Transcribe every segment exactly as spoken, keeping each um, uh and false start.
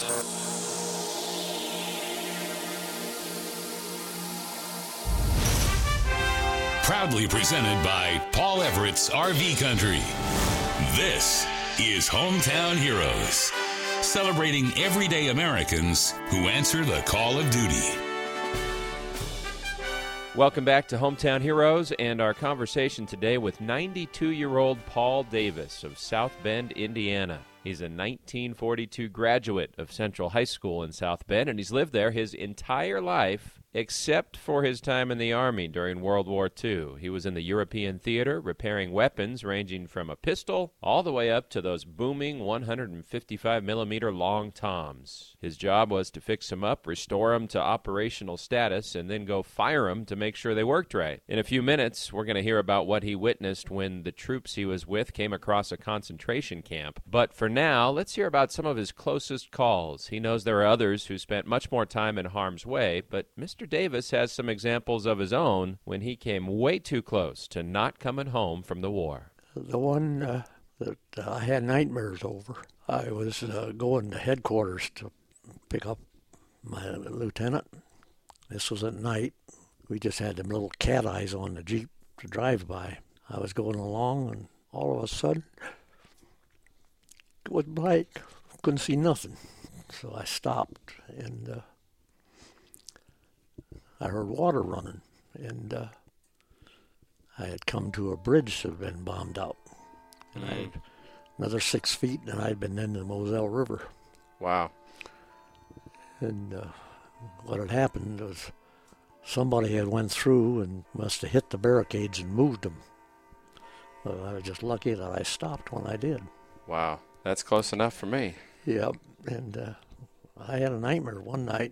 Proudly presented by Paul Everett's R V Country. This is Hometown Heroes, celebrating everyday Americans who answer the call of duty. Welcome back to Hometown Heroes and our conversation today with ninety-two-year-old Paul Davis of South Bend, Indiana. He's a nineteen forty-two graduate of Central High School in South Bend, and he's lived there his entire life except for his time in the Army during World War Two. He was in the European theater repairing weapons ranging from a pistol all the way up to those booming one fifty-five millimeter long toms. His job was to fix them up, restore them to operational status, and then go fire them to make sure they worked right. In a few minutes, we're going to hear about what he witnessed when the troops he was with came across a concentration camp. But for now, let's hear about some of his closest calls. He knows there are others who spent much more time in harm's way, but Mister Davis has some examples of his own when he came way too close to not coming home from the war. The one uh, that uh, I had nightmares over, I was uh, going to headquarters to pick up my lieutenant. This was at night. We just had them little cat eyes on the Jeep to drive by. I was going along, and all of a sudden, it was bright. Couldn't see nothing. So I stopped, and uh, I heard water running, and uh, I had come to a bridge that had been bombed out. And mm. I had another six feet, and I'd been in the Moselle River. Wow. And uh, what had happened was somebody had went through and must have hit the barricades and moved them. Well, I was just lucky that I stopped when I did. Wow. That's close enough for me. Yeah, and uh, I had a nightmare one night,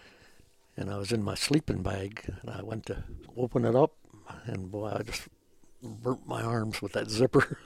and I was in my sleeping bag, and I went to open it up, and boy, I just burnt my arms with that zipper.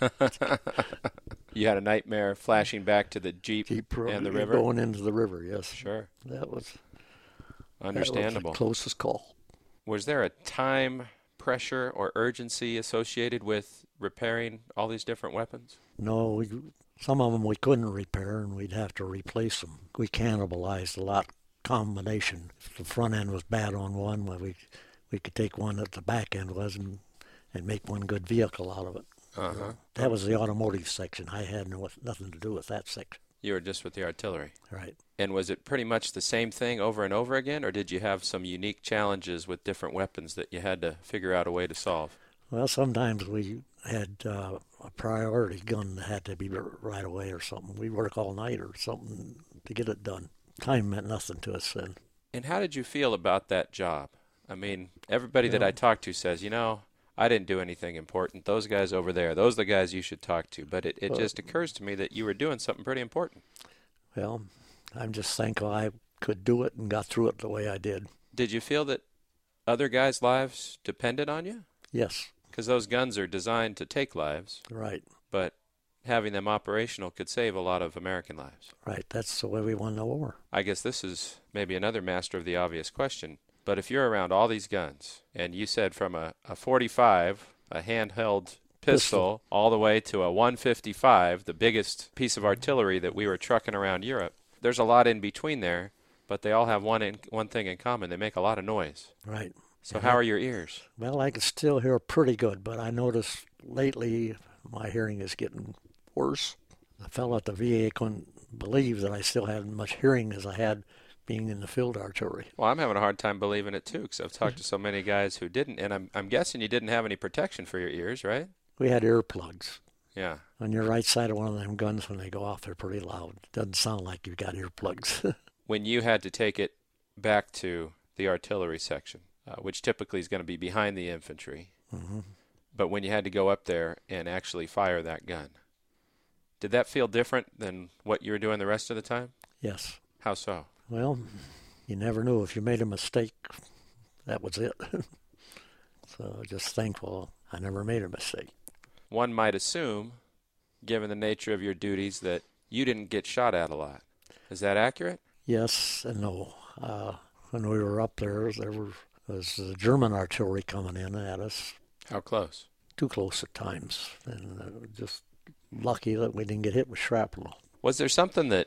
You had a nightmare flashing back to the Jeep, Jeep and the river? Going into the river, yes. Sure. That was understandable. That was the closest call. Was there a time pressure or urgency associated with repairing all these different weapons? No, we, some of them we couldn't repair, and we'd have to replace them. We cannibalized a lot combination. If the front end was bad on one, well, we we could take one that the back end was and, and make one good vehicle out of it. Uh-huh. That was the automotive section. I had no, nothing to do with that section. You were just with the artillery. Right. And was it pretty much the same thing over and over again, or did you have some unique challenges with different weapons that you had to figure out a way to solve? Well, sometimes we had uh, a priority gun that had to be right away or something. We'd work all night or something to get it done. Time meant nothing to us then. And how did you feel about that job? I mean, everybody that I talk to says, you know, I didn't do anything important. Those guys over there, those are the guys you should talk to. But it, it uh, just occurs to me that you were doing something pretty important. Well, I'm just thankful I could do it and got through it the way I did. Did you feel that other guys' lives depended on you? Yes. Because those guns are designed to take lives. Right. But having them operational could save a lot of American lives. Right. That's the way we won the war. I guess this is maybe another master of the obvious question. But if you're around all these guns, and you said from a, a forty-five, a handheld pistol, pistol, all the way to a one fifty-five, the biggest piece of artillery that we were trucking around Europe, there's a lot in between there, but they all have one in, one thing in common. They make a lot of noise. Right. So how are your ears? Well, I can still hear pretty good, but I noticed lately my hearing is getting worse. The fellow at the V A couldn't believe that I still had as much hearing as I had being in the field artillery. Well, I'm having a hard time believing it, too, because I've talked to so many guys who didn't, and I'm I'm guessing you didn't have any protection for your ears, right? We had earplugs. Yeah. On your right side of one of them guns, when they go off, they're pretty loud. It doesn't sound like you've got earplugs. When you had to take it back to the artillery section, uh, which typically is going to be behind the infantry, mm-hmm. but when you had to go up there and actually fire that gun, did that feel different than what you were doing the rest of the time? Yes. How so? Well, you never knew. If you made a mistake, that was it. So just thankful I never made a mistake. One might assume, given the nature of your duties, that you didn't get shot at a lot. Is that accurate? Yes and no. Uh, when we were up there, there was, was the German artillery coming in at us. How close? Too close at times. And uh, just lucky that we didn't get hit with shrapnel. Was there something that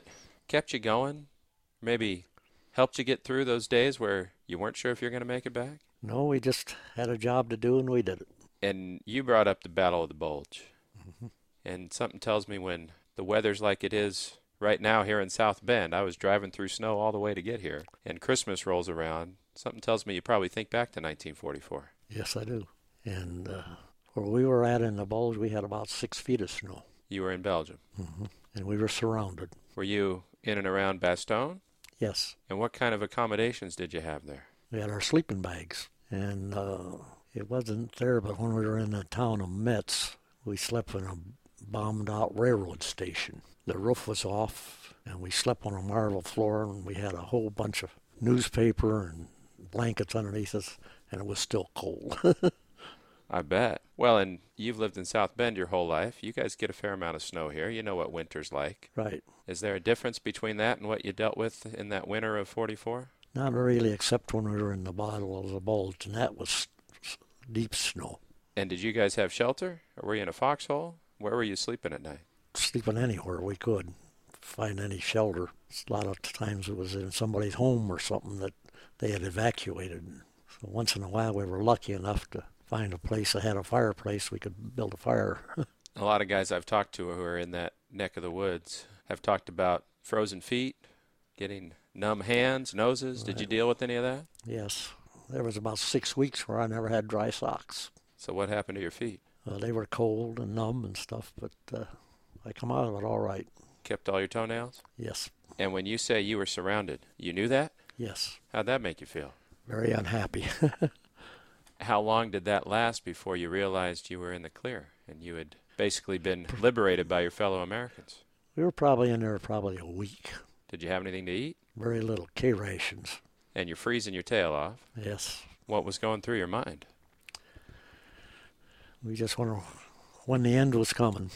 kept you going? Maybe helped you get through those days where you weren't sure if you're going to make it back? No, we just had a job to do, and we did it. And you brought up the Battle of the Bulge. Mm-hmm. And something tells me when the weather's like it is right now here in South Bend, I was driving through snow all the way to get here, and Christmas rolls around. Something tells me you probably think back to nineteen forty-four. Yes, I do. And uh, where we were at in the Bulge, we had about six feet of snow. You were in Belgium. Mm-hmm. And we were surrounded. Were you in and around Bastogne? Yes. And what kind of accommodations did you have there? We had our sleeping bags. And uh, it wasn't there, but when we were in the town of Metz, we slept in a bombed-out railroad station. The roof was off, and we slept on a marble floor, and we had a whole bunch of newspaper and blankets underneath us, and it was still cold. I bet. Well, and you've lived in South Bend your whole life. You guys get a fair amount of snow here. You know what winter's like. Right. Is there a difference between that and what you dealt with in that winter of forty-four? Not really, except when we were in the Battle of the Bulge, and that was deep snow. And did you guys have shelter, or were you in a foxhole? Where were you sleeping at night? Sleeping anywhere we could, find any shelter. A lot of times it was in somebody's home or something that they had evacuated. So once in a while we were lucky enough to find a place that had a fireplace we could build a fire. A lot of guys I've talked to who are in that neck of the woods have talked about frozen feet, getting numb hands, noses. Did you deal with any of that? Yes. There was about six weeks where I never had dry socks. So what happened to your feet? Uh, they were cold and numb and stuff, but uh, I come out of it all right. Kept all your toenails? Yes. And when you say you were surrounded, you knew that? Yes. How'd that make you feel? Very unhappy. How long did that last before you realized you were in the clear and you had basically been liberated by your fellow Americans? We were probably in there probably a week. Did you have anything to eat? Very little. K-rations. And you're freezing your tail off. Yes. What was going through your mind? We just wondered when the end was coming.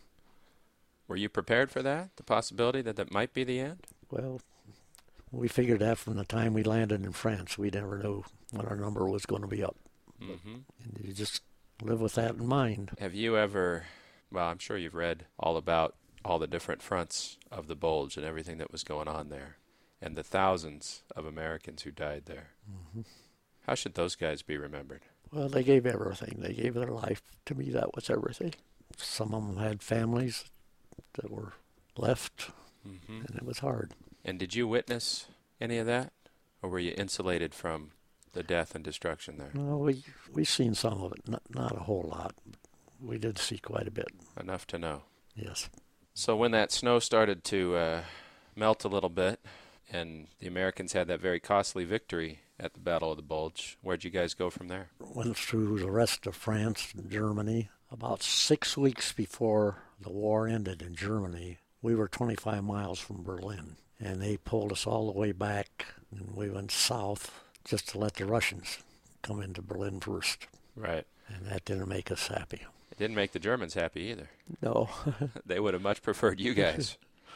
Were you prepared for that? The possibility that that might be the end? Well, we figured that from the time we landed in France. We never knew when our number was going to be up. Mm-hmm. And you just live with that in mind. Have you ever, well, I'm sure you've read all about all the different fronts of the Bulge and everything that was going on there, and the thousands of Americans who died there. Mm-hmm. How should those guys be remembered? Well, they gave everything. They gave their life. To me, that was everything. Some of them had families that were left, mm-hmm. and it was hard. And did you witness any of that, or were you insulated from the death and destruction there? Well, we we seen some of it, not, not a whole lot, but we did see quite a bit. Enough to know. Yes. So when that snow started to uh, melt a little bit, and the Americans had that very costly victory at the Battle of the Bulge, where'd you guys go from there? Went through the rest of France and Germany. About six weeks before the war ended in Germany, we were twenty-five miles from Berlin, and they pulled us all the way back, and we went south just to let the Russians come into Berlin first. Right. And that didn't make us happy. It didn't make the Germans happy either. No. They would have much preferred you guys.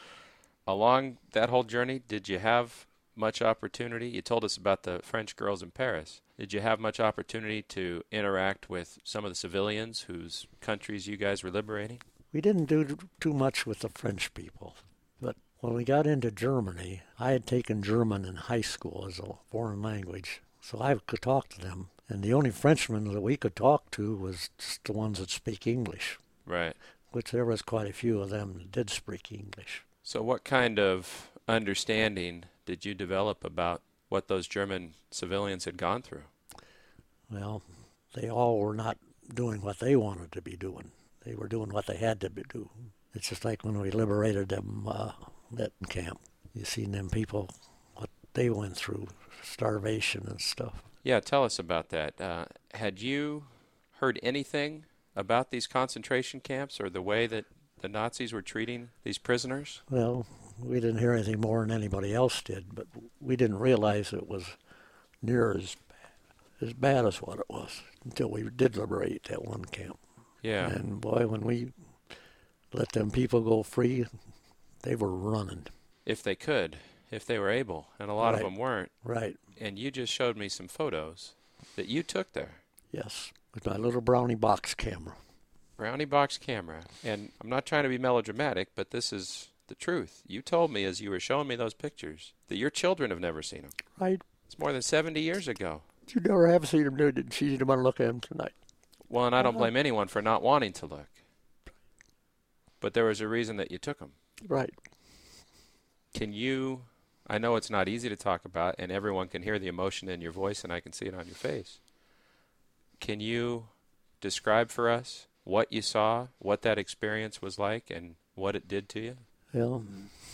Along that whole journey, did you have much opportunity? You told us about the French girls in Paris. Did you have much opportunity to interact with some of the civilians whose countries you guys were liberating? We didn't do too much with the French people, but when we got into Germany, I had taken German in high school as a foreign language, so I could talk to them. And the only Frenchmen that we could talk to was just the ones that speak English. Right. Which there was quite a few of them that did speak English. So what kind of understanding did you develop about what those German civilians had gone through? Well, they all were not doing what they wanted to be doing. They were doing what they had to be do. It's just like when we liberated them uh, that camp. You seen them people, what they went through, starvation and stuff. Yeah, tell us about that. Uh, had you heard anything about these concentration camps or the way that the Nazis were treating these prisoners? Well, we didn't hear anything more than anybody else did, but we didn't realize it was near as bad, as bad as what it was until we did liberate that one camp. Yeah. And boy, when we let them people go free, they were running. If they could, if they were able, and a lot Right. of them weren't. Right. And you just showed me some photos that you took there. Yes, with my little brownie box camera. Brownie box camera. And I'm not trying to be melodramatic, but this is the truth. You told me as you were showing me those pictures that your children have never seen them. Right. It's more than seventy years ago. You never have seen them, did you? She didn't want to look at them tonight. Well, and I don't blame anyone for not wanting to look. But there was a reason that you took them. Right. Can you, I know it's not easy to talk about, and everyone can hear the emotion in your voice, and I can see it on your face. Can you describe for us what you saw, what that experience was like, and what it did to you? Well,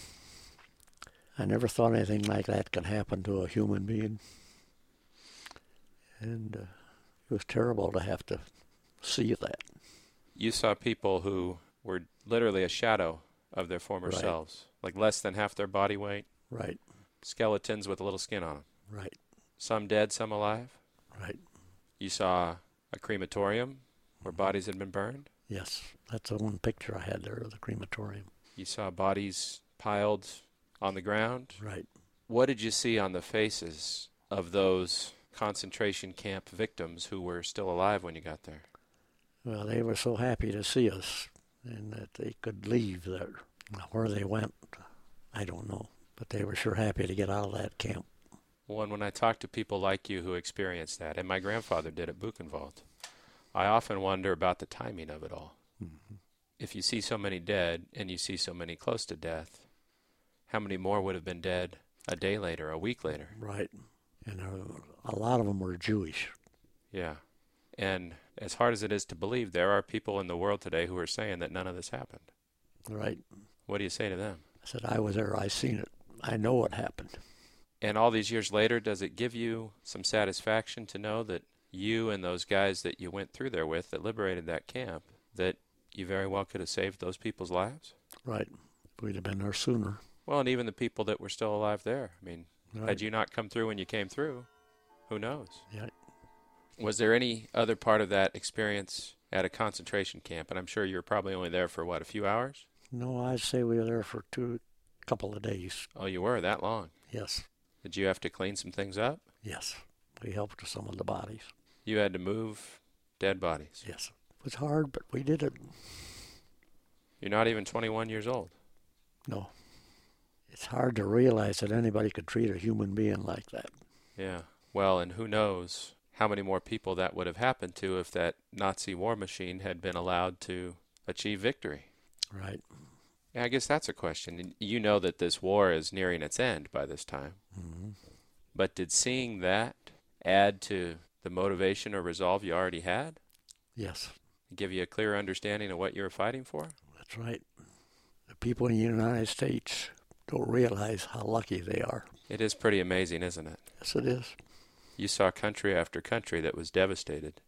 I never thought anything like that could happen to a human being. And uh, it was terrible to have to see that. You saw people who were literally a shadow of their former Right. selves, like less than half their body weight, Right, skeletons with a little skin on them. right, Some dead, some alive. right. You saw a crematorium where bodies had been burned. Yes, that's the one picture I had there of the crematorium. You saw bodies piled on the ground. Right. What did you see on the faces of those concentration camp victims who were still alive when you got there? Well, they were so happy to see us and that they could leave there. Now, where they went, I don't know. But they were sure happy to get out of that camp. Well, and when I talk to people like you who experienced that, and my grandfather did at Buchenwald, I often wonder about the timing of it all. Mm-hmm. If you see so many dead and you see so many close to death, how many more would have been dead a day later, a week later? Right. And uh, a lot of them were Jewish. Yeah. And as hard as it is to believe, there are people in the world today who are saying that none of this happened. Right. What do you say to them? I said, I was there, I seen it. I know what happened. And all these years later, does it give you some satisfaction to know that you and those guys that you went through there with that liberated that camp, that you very well could have saved those people's lives? Right. We'd have been there sooner. Well, and even the people that were still alive there. I mean, Right. had you not come through when you came through, who knows? Yeah. Was there any other part of that experience at a concentration camp? And I'm sure you were probably only there for, what, a few hours? No, I'd say we were there for two couple of days. Oh, you were that long? Yes. Did you have to clean some things up? Yes. We helped with some of the bodies. You had to move dead bodies. Yes. It was hard, but we did it. You're not even twenty-one years old. No. It's hard to realize that anybody could treat a human being like that. Yeah. Well, and who knows how many more people that would have happened to if that Nazi war machine had been allowed to achieve victory. Right. Yeah, I guess that's a question. And you know that this war is nearing its end by this time. Mm-hmm. But did seeing that add to the motivation or resolve you already had? Yes. Give you a clear understanding of what you were fighting for? That's right. The people in the United States don't realize how lucky they are. It is pretty amazing, isn't it? Yes, it is. You saw country after country that was devastated.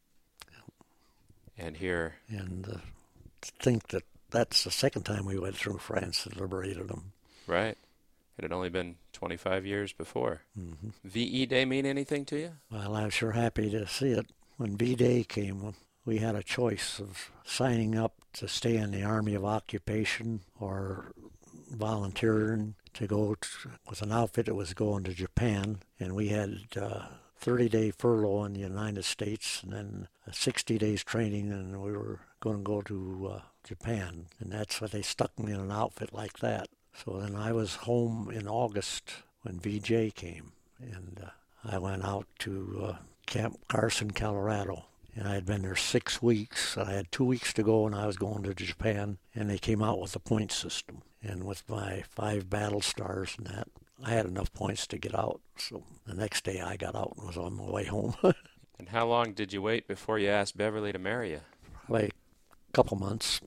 And here... And uh, to think that that's the second time we went through France and liberated them. Right. It had only been twenty-five years before. Mm-hmm. V E Day mean anything to you? Well, I was sure happy to see it. When V-Day came, we had a choice of signing up to stay in the Army of Occupation or volunteering to go to, with an outfit that was going to Japan. And we had uh, thirty day furlough in the United States and then sixty days training, and we were going to go to uh, Japan. And that's why they stuck me in an outfit like that. So then I was home in August when V J came, and uh, I went out to uh, Camp Carson, Colorado. And I had been there six weeks. I had two weeks to go, and I was going to Japan. And they came out with a point system. And with my five battle stars and that, I had enough points to get out. So the next day I got out and was on my way home. And how long did you wait before you asked Beverly to marry you? Probably a couple months.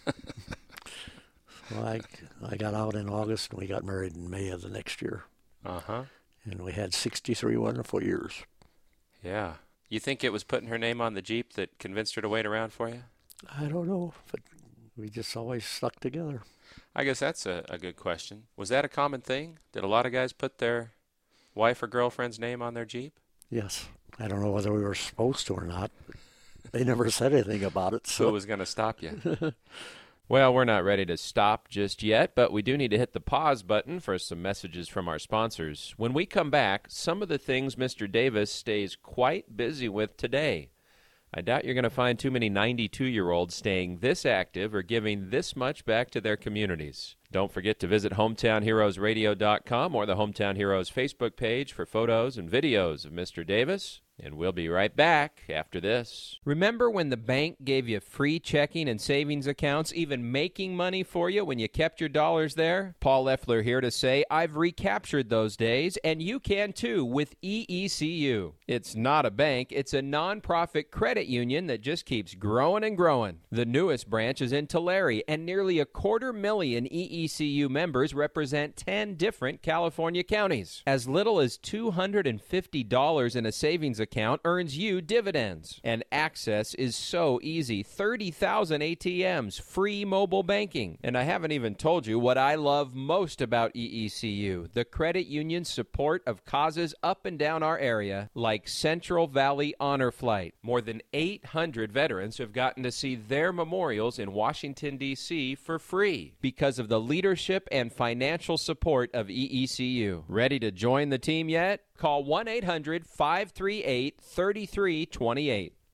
So I, I got out in August, and we got married in May of the next year. Uh-huh. And we had sixty-three wonderful years. Yeah. You think it was putting her name on the Jeep that convinced her to wait around for you? I don't know, but we just always stuck together. I guess that's a, a good question. Was that a common thing? Did a lot of guys put their wife or girlfriend's name on their Jeep? Yes. I don't know whether we were supposed to or not. They never said anything about it. So Who was going to stop you? Well, we're not ready to stop just yet, but we do need to hit the pause button for some messages from our sponsors. When we come back, some of the things Mister Davis stays quite busy with today. I doubt you're going to find too many ninety-two-year-olds staying this active or giving this much back to their communities. Don't forget to visit hometown heroes radio dot com or the Hometown Heroes Facebook page for photos and videos of Mister Davis. And we'll be right back after this. Remember when the bank gave you free checking and savings accounts, even making money for you when you kept your dollars there? Paul Leffler here to say I've recaptured those days, and you can too with E E C U. It's not a bank, it's a nonprofit credit union that just keeps growing and growing. The newest branch is in Tulare, and nearly a quarter million E E C U members represent ten different California counties. As little as two hundred fifty dollars in a savings account account earns you dividends. And access is so easy. thirty thousand A T Ms, free mobile banking. And I haven't even told you what I love most about E E C U, the credit union's support of causes up and down our area, like Central Valley Honor Flight. More than eight hundred veterans have gotten to see their memorials in Washington, D C for free because of the leadership and financial support of E E C U. Ready to join the team yet? Call one eight hundred five three eight three three two eight.